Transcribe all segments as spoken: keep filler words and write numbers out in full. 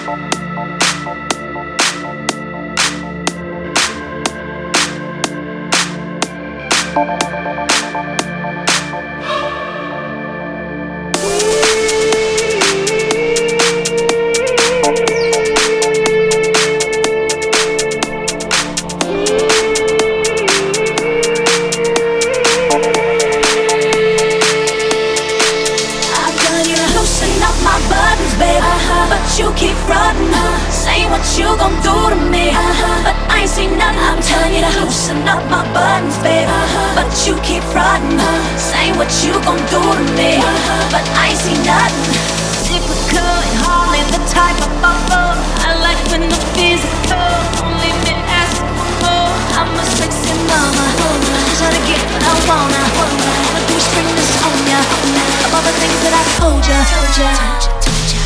You keep frontin', saying what you gon' do to me, but I ain't seen nothing. I'm telling you to loosen up my buttons, baby, but you keep frontin', saying what you gon' do to me, but I ain't seen nothing. Typical and hardly the type of bubble I like when the physical only me ask for more. I'm a sexy mama, try to get what I wanna. All I do is bring this on ya, of all the things that I told ya, told ya, told ya.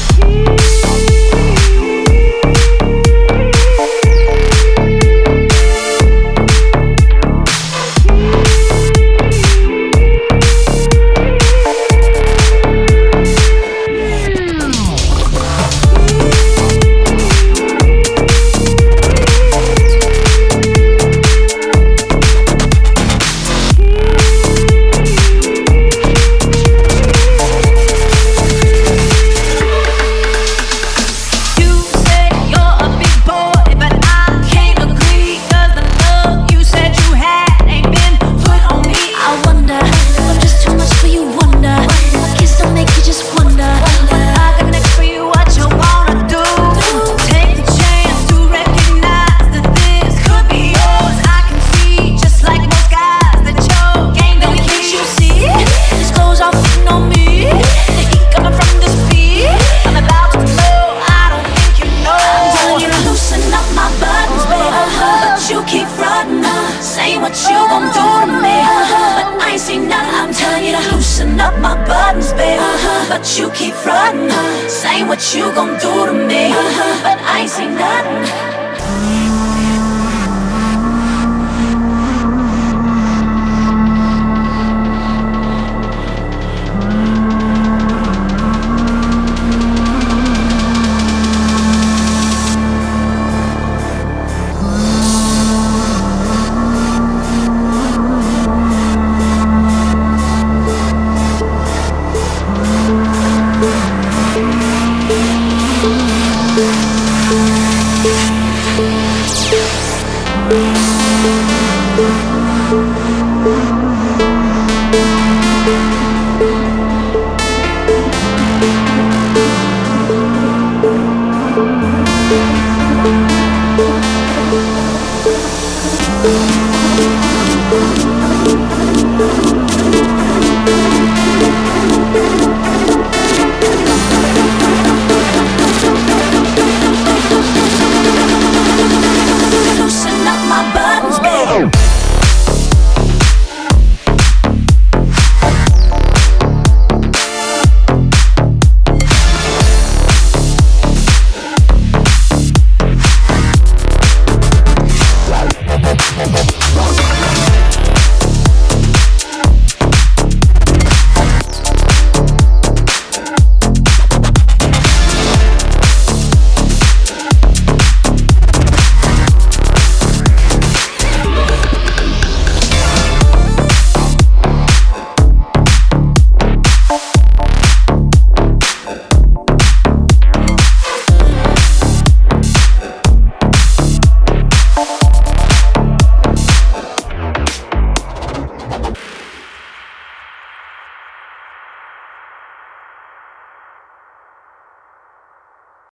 Saying what you gon' do to me, but I ain't seen nothing. I'm telling you to loosen up my buttons, baby, but you keep frontin', saying what you gon' do to me, but I ain't seen nothing.